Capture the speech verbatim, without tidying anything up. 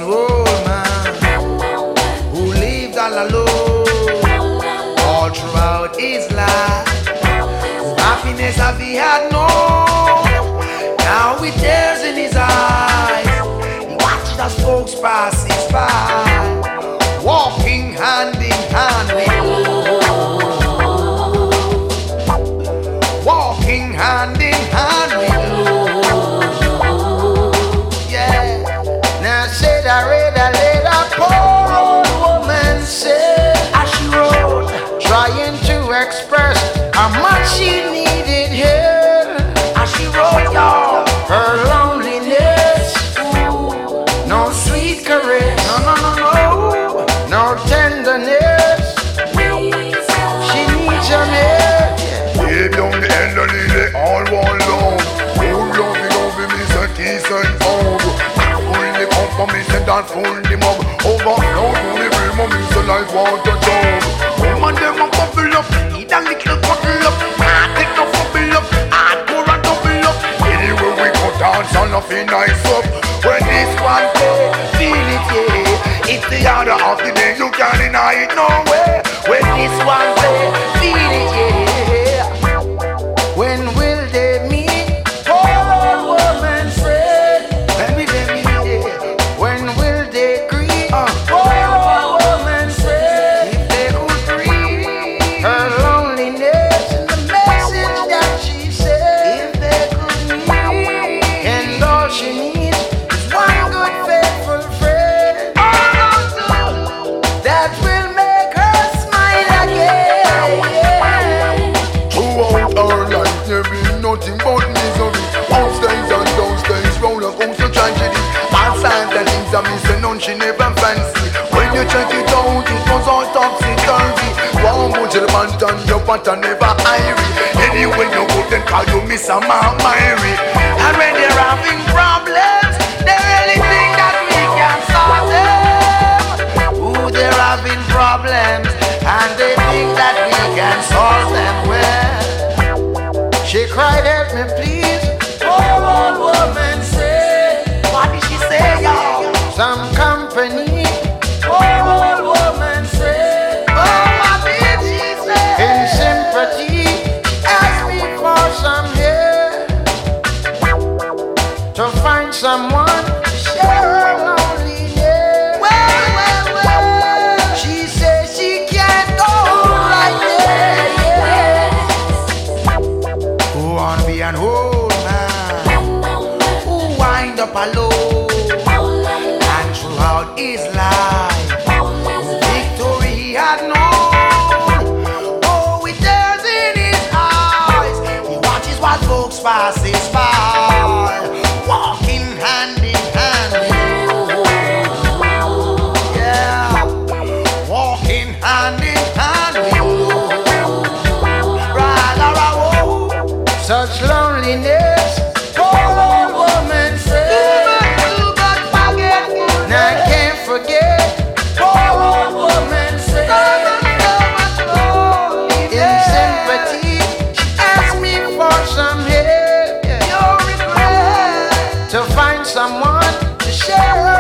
old man who lived all alone all throughout his life. Happiness have he had known, now with tears in his eyes. He watched as folks passes by, walking hand in hand with Lord, walking hand in hand with Lord. Yeah. Now said I read a letter, poor old woman said, as she wrote, trying to express how much she needed here. As she wrote, y'all, her loneliness. Ooh, no sweet caress, no, no, no, no, no tenderness. She needs your help. Way down the elderly, they all want love. Oh, lovey, lovey, me say kiss and hug. Full the company, send and full the mug. Overflow to the brim, me say life want a jug. Come on, them a bubble up, eat a little cuddle up. Heart it no bubble up, heart pour a double up. Anyway we go dance and nothing nice up. When this one day, feel it, yeah. It's the order of the day, you can't deny it, no way. When this one day, feel it, yeah. When will they meet? Poor old woman said, when will they meet? When will they greet? Uh, poor old woman said, if they could breathe her loneliness and the message that she said, if they could meet, and all she needs is one good faithful friend, that will make her smile again. Throughout our life, there be nothing but misery. Upstairs and downstairs, roller coaster tragedy. All signs and things that me say none she never fancy. When you check it out, it was all topsy-turvy. One bunch of the man turn your pattern never irie. Anyway you go then call you Miss Mount Myrie. And when they're having problems, they really think that we can solve them. Ooh, they're having problems, and they think that we can solve them well. She cried, help me please. Poor old woman said, what did she say, y'all? Some company. Poor old woman said, oh my baby, she said, in sympathy, ask me for some help to find someone to share her loneliness. Well, well, well, she says she can't go like that. Who wanna be an old man who wind up alone, and throughout his life victory he had known. Oh, with tears in his eyes, he watches what folks passes by, walking hand in hand with Lord. Yeah, walking hand in hand with Lord. Brother, oh, such loneliness. Poor old woman said, too much forgetfulness. Now I can't forget. Poor old woman said, in sympathy, she asked me for some help. To find someone to share